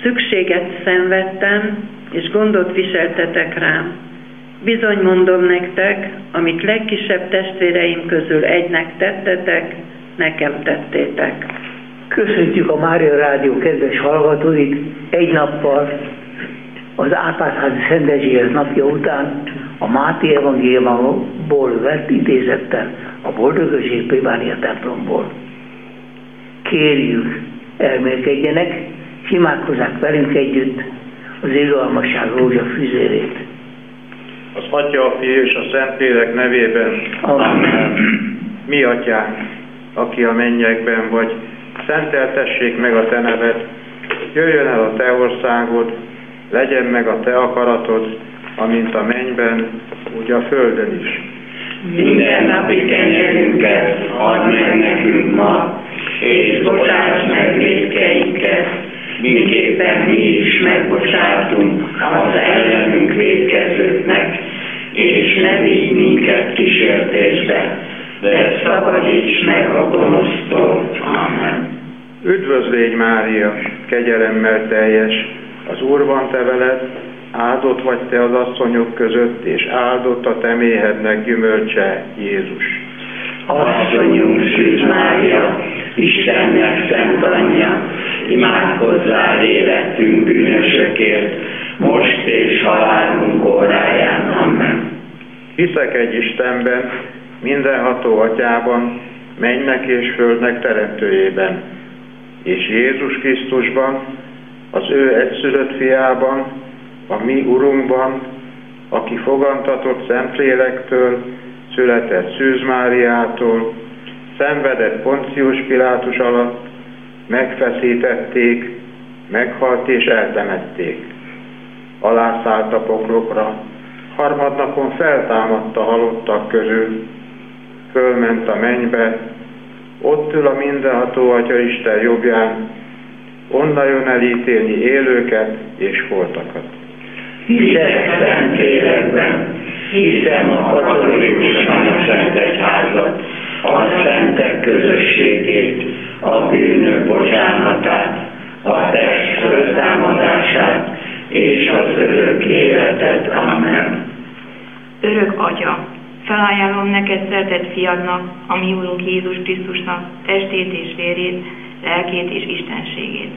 Szükséget szenvedtem, és gondot viseltetek rám. Bizony mondom nektek, amit legkisebb testvéreim közül egynek tettetek, nekem tettétek. Köszöntjük a Mária Rádió kedves hallgatóit egy nappal az Árpád-házi Szent Erzsébet napja után a Máté evangéliumból vett idézettel a Boldogösség plébánia templomból. Kérjük, elmélkedjenek, és imádkozzák velünk együtt az irgalmasság rózsafüzérét. Az Atya, a Fiú és a Szentlélek nevében. Amen. Mi Atyánk, aki a mennyekben vagy, szenteltessék meg a Te neved, jöjjön el a Te országod, legyen meg a Te akaratod, amint a mennyben, úgy a földön is. Minden napi kenyerünket add meg nekünk ma, és bocsáss meg vétkeinket, miképpen mi is megbocsátunk az ellenünk vétkezőknek, és ne vigy minket kísértésbe, de szabadíts meg a gonosztól. Amen. Üdvözlégy Mária, kegyelemmel teljes, az Úr van te veled, áldott vagy te az asszonyok között, és áldott a te méhednek gyümölcse, Jézus. Asszonyunk Szűz Mária, Istennek szent anyja, imádkozzál érettünk bűnösökért, most és halálunk óráján. Amen. Hiszek egy Istenben, mindenható Atyában, mennynek és földnek teremtőjében, és Jézus Krisztusban, az ő egyszülött fiában, a mi Urunkban, aki fogantatott Szentlélektől, született Szűz Máriától, szenvedett Poncius Pilátus alatt, megfeszítették, meghalt és eltemették. Alászállt a poklokra, harmadnapon feltámadt a halottak közül, fölment a mennybe, ott ül a mindenható Atya Isten jobbján, onnan jön elítélni élőket és holtakat. Hiszek Szentlélekben, hiszem a katolikus Szent Egyházat, a szentek közösségét, a bűnök bocsánatát, a test föltámadását és az örök életet. Amen. Örök Atya, felajánlom neked szeretett fiadnak, a mi Úrunk Jézus Krisztusnak testét és vérét, lelkét és istenségét.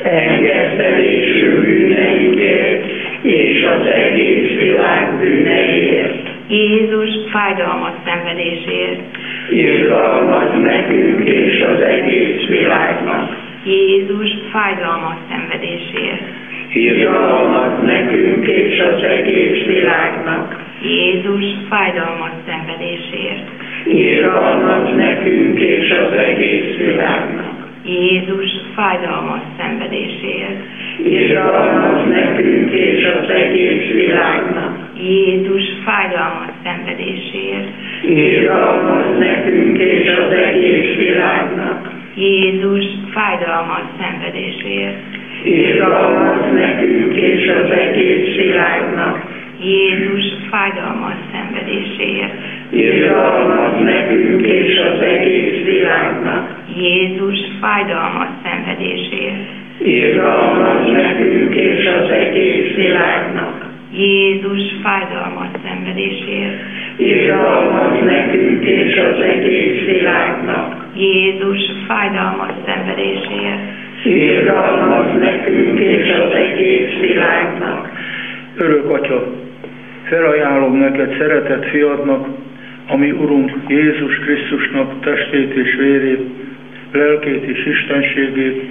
Engesztelésű bűneinkért és az egész világ bűneiért. Jézus fájdalmas szenvedéséért. Irgalmaz nekünk és az egész világnak. Jézus fájdalmas szenvedéséért. Irgalmaz nekünk és az egész világnak. Jézus fájdalmas szenvedéséért. Irgalmaz nekünk és az egész világnak. Jézus fájdalmas szenvedéséért. Irgalmaz nekünk és az egész világnak. Jézus fájdalmas szenvedéséért. Irgalmaz nekünk és az egész világnak. Jézus fájdalmas szenvedéséért. Irgalmaz nekünk és az egész világnak. Jézus fájdalmas szenvedéséért. Irgalmaz nekünk és az egész világnak. Jézus fájdalmas szenvedéséért. Irgalmaz nekünk és az egész világnak. Jézus fájdalmas szenvedéséért. Irgalmaz nekünk és az egész világnak. Jézus fájdalmas szenvedéséért. Irgalmaz nekünk és az egész világnak. Örök Atya, felajánlom neked szeretett fiadnak, a mi Urunk Jézus Krisztusnak testét és vérét, lelkét és istenségét,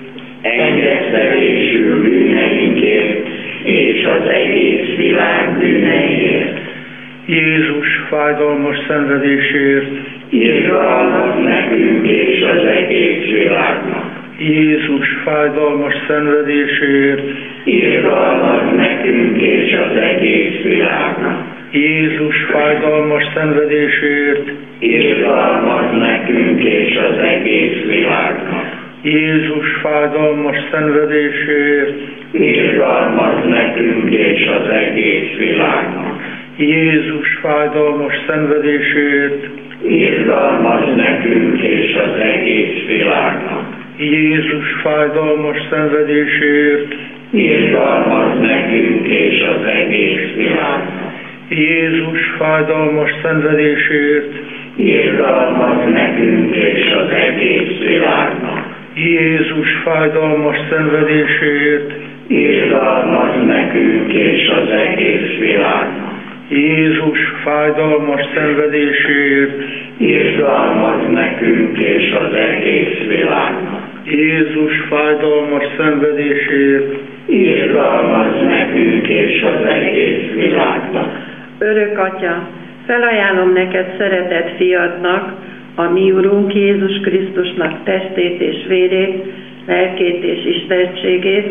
engesztelésű bűneinkért és az egész világ bűneiért. Jézus fájdalmas szenvedéséért, irgalmaz nekünk és az egész világnak. Jézus fájdalmas szenvedéséért, irgalmaz nekünk és az egész világnak. Jézus fájdalmas szenvedéséért, irgalmaz nekünk és az egész világnak. Jézus fájdalmas szenvedéséért, irgalmaz nekünk és az egész világnak. Jézus fájdalmas szenvedéséért, irgalmaz nekünk és az egész világnak. Jézus fájdalmas szenvedéséért, irgalmaz nekünk és az egész világnak. Jézus fájdalmas szenvedéséért, irgalmaz nekünk és az egész világnak. Jézus fájdalmas szenvedéséért, irgalmaz nekünk és az egész világnak. Jézus fájdalmas szenvedéséért, irgalmaz nekünk és az egész világnak. Jézus fájdalmas szenvedéséért, irgalmaz nekünk és az egész világnak. Örök Atya, felajánlom neked szeretett fiadnak, a mi Urunk Jézus Krisztusnak testét és vérét, lelkét és istenségét,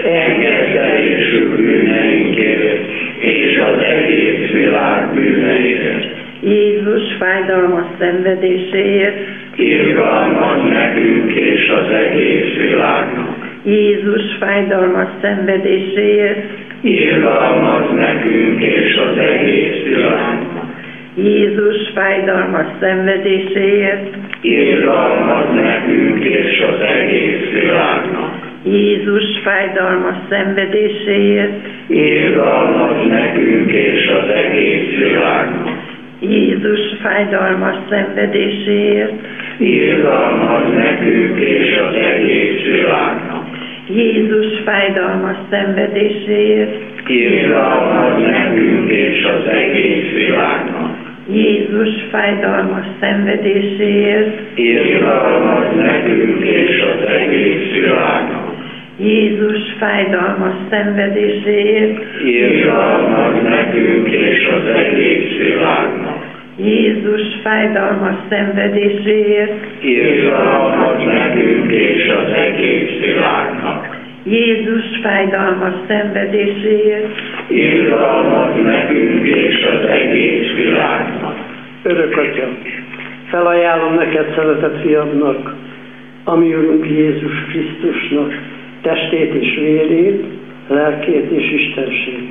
Engedelésű bűneinkért és az egész világ bűneiért. Jézus fájdalmas szenvedéséért, irgalmaz nekünk és az egész világnak. Jézus fájdalmas szenvedéséért, irgalmaz nekünk és az egész világnak. Jézus fájdalmas szenvedéséért, irgalmaz nekünk és az egész világnak. Jézus fájdalmas szenvedéséért, irgalmaz nekünk és az egész világnak. Jézus fájdalmas szenvedéséért, irgalmaz nekünk és az egész világnak. Jézus fájdalmas szenvedéséért, irgalmaz nekünk és az egész világnak. Jézus fájdalmas szenvedéséért, irgalmaz nekünk és az egész világnak. Jézus fájdalmas szenvedéséért, irgalmaz nekünk és az egész világnak. Jézus fájdalmas szenvedéséért, irgalmaz nekünk és az egész világnak. Jézus fájdalmas szenvedéséért, irgalmaz nekünk és az egész világnak. Örök Atya, felajánlom neked szeretett fiadnak, a mi Urunk Jézus Krisztusnak testét és vérét, lelkét és istenségét.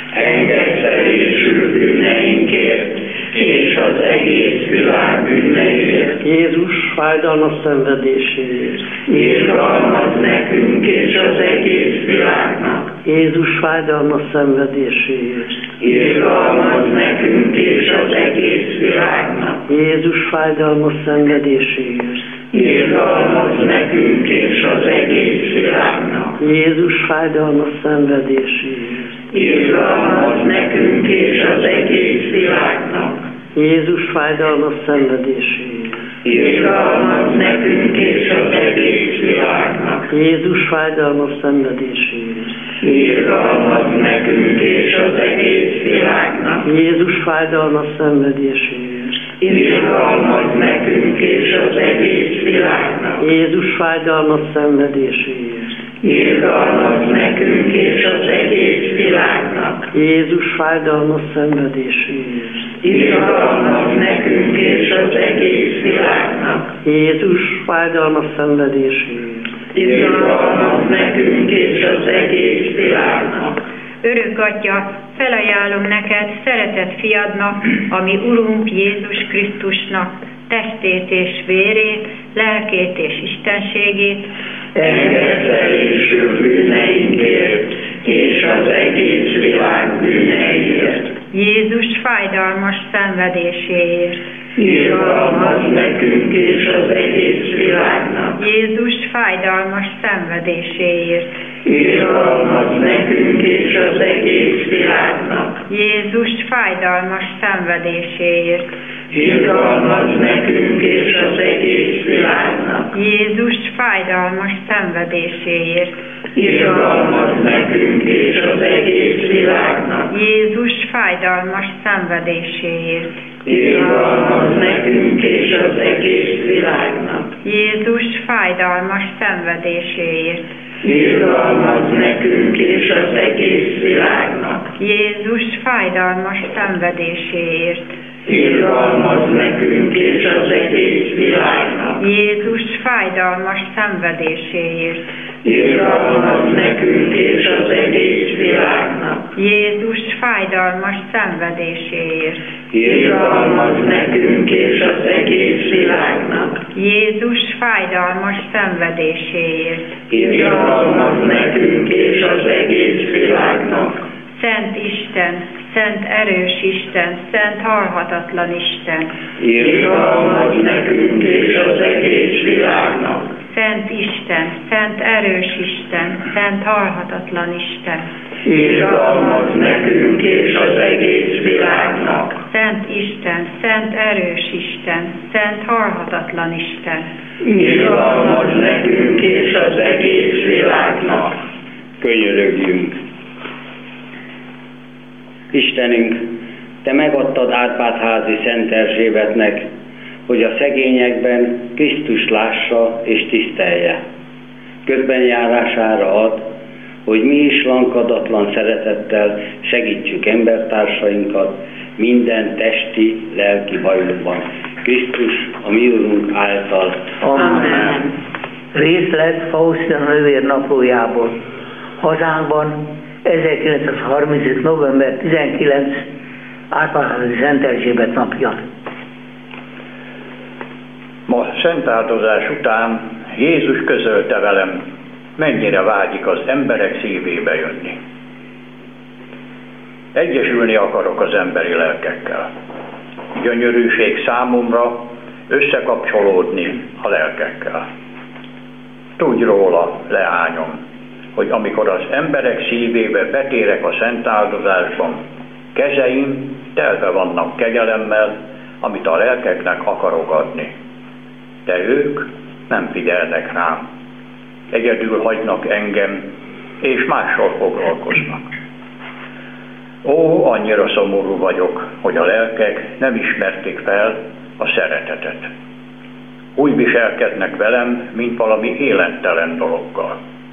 Engedelésű bűneinkért és az egész világ bűneiért. Jézus fájdalmas szenvedéséért, irgalmaz nekünk és az egész világnak. Jézus fájdalmas szenvedéséért, irgalmaz nekünk és az egész világnak. Jézus fájdalmas szenvedéséért, irgalmaz nekünk és az egész világnak. Jézus fájdalmas szenvedéséért, irgalmaz nekünk és az egész világnak. Jézus fájdalmas szenvedéséért, irgalmaz nekünk és az egész világnak. Jézus fájdalmas szenvedéséért, irgalmaz nekünk és az egész világnak. Jézus fájdalmas szenvedéséért, irgalmaz nekünk és az egész világnak. Jézus fájdalmas szenvedéséért, irgalmaz nekünk és az egész világnak. Jézus fájdalmas szenvedéséért, irgalmaz nekünk és az egész világnak. Jézus fájdalmas szenvedéséért, irgalmaz nekünk és az egész világnak. Örök Atya, felajánlom neked szeretett fiadnak, ami Urunk Jézus Krisztusnak testét és vérét, lelkét és istenségét, Engedelésű bűneinkért és az egész világ bűneiért. Jézus fájdalmas szenvedéséért, irgalmaz nekünk és az egész világnak. Jézus fájdalmas szenvedéséért, irgalmaz nekünk és az egész világnak. Jézus fájdalmas szenvedéséért, irgalmaz nekünk és az egész világnak. Jézus fájdalmas szenvedéséért, irgalmaz nekünk és az egész világnak. Jézus fájdalmas szenvedéséért, irgalmaz nekünk és az egész világnak. Jézus fájdalmas szenvedéséért, irgalmaz nekünk és az egész világnak. Jézus fájdalmas szenvedéséért, irgalmaz nekünk és az egész világnak. Jézus fájdalmas szenvedéséért, irgalmaz nekünk és az egész világnak. Jézus fájdalmas szenvedéséért, irgalmaz nekünk és az egész világnak. Jézus fájdalmas szenvedéséért, irgalmaz nekünk és az Isten, szent erős Isten, szent halhatatlan Isten. Irgalmaz nekünk és az egész világnak. Szent Isten, szent erős Isten, szent halhatatlan Isten. Irgalmaz nekünk és az egész világnak. Szent Isten, szent erős Isten, szent halhatatlan Isten. Irgalmaz nekünk és az egész világnak. Könyörögjünk. Istenünk, Te megadtad Árpád-házi Szent Erzsébetnek, hogy a szegényekben Krisztus lássa és tisztelje. Közben járására ad, hogy mi is lankadatlan szeretettel segítsük embertársainkat minden testi, lelki bajunkban. Krisztus, a mi Urunk által. Amen. Részlet Faustina nővér naplójából. Hazánkban 1935. november 19. Árpád-házi Szent Erzsébet napja. Ma szentáldozás után Jézus közölte velem, mennyire vágyik az emberek szívébe jönni. Egyesülni akarok az emberi lelkekkel. Gyönyörűség számomra összekapcsolódni a lelkekkel. Tudj róla, leányom, hogy amikor az emberek szívébe betérek a szentáldozásban, kezeim telve vannak kegyelemmel, amit a lelkeknek akarok adni. De ők nem figyelnek rám. Egyedül hagynak engem, és mással foglalkoznak. Ó, annyira szomorú vagyok, hogy a lelkek nem ismerték fel a szeretetet. Úgy viselkednek velem, mint valami élettelen dologgal.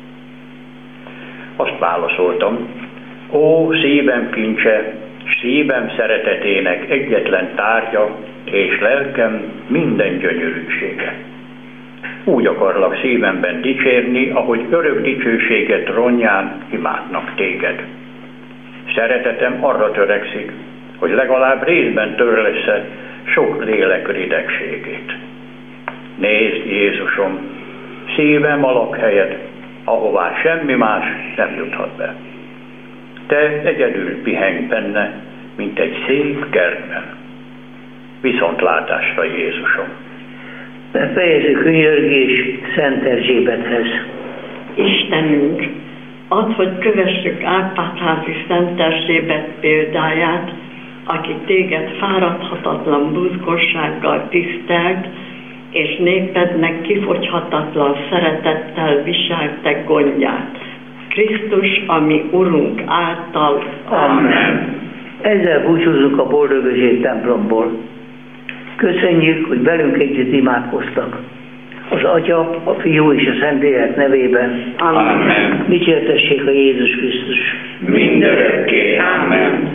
Azt válaszoltam, ó, szívem kincse, szívem szeretetének egyetlen tárgya, és lelkem minden gyönyörűsége. Úgy akarlak szívemben dicsérni, ahogy örök dicsőséget ronnyán imádnak téged. Szeretetem arra törekszik, hogy legalább részben törlesz-e sok lélek ridegségét. Nézd, Jézusom, szívem a lakhelyed, ahová semmi más nem juthat be. Te egyedül pihenj benne, mint egy szép kertben. Viszontlátásra, Jézusom! Befejező könyörgés Szent Erzsébethez. Istenünk, add, hogy kövessük Árpád-házi Szent Erzsébet példáját, aki téged fáradhatatlan buzgossággal tisztelt, és népednek kifogyhatatlan szeretettel viselte gondját. Krisztus, ami Urunk által. Amen. Ezzel búcsúzunk a Boldogösség templomból. Köszönjük, hogy velünk együtt imádkoztak. Az Atya, a Fiú és a Szentlélek nevében. Amen. Dicsértessék a Jézus Krisztus. Mindörökké. Amen.